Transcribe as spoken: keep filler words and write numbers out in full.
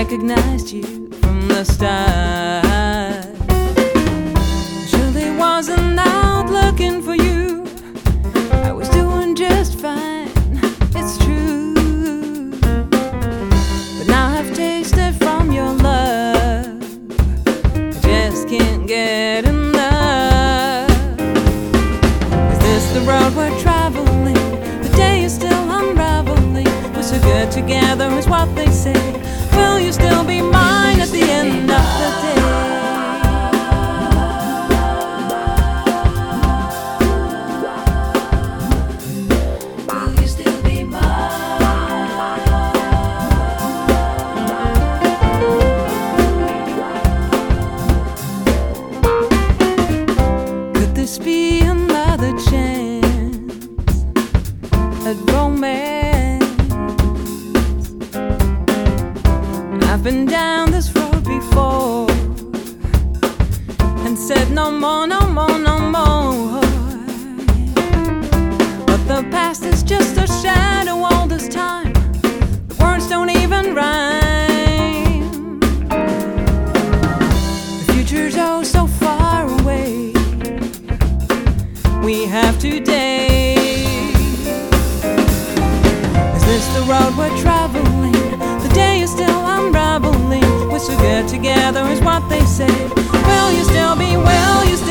recognized you from the start. Surely wasn't out looking for you. I was doing just fine, it's true. But now I've tasted from your love, I just can't get enough. Is this the road we're traveling? The day is still unraveling. We're so good together is what they say. Will you still be mine at the end of the day? Will you still be mine? Could this be another chance at romance? I've been down this road before and said no more, no more, no more. But the past is just a shadow all this time. The words don't even rhyme. The future's oh so far away. We have today. Is this the road we're traveling? The day is still unraveling. We're so good together is what they say. Will you still be, will you still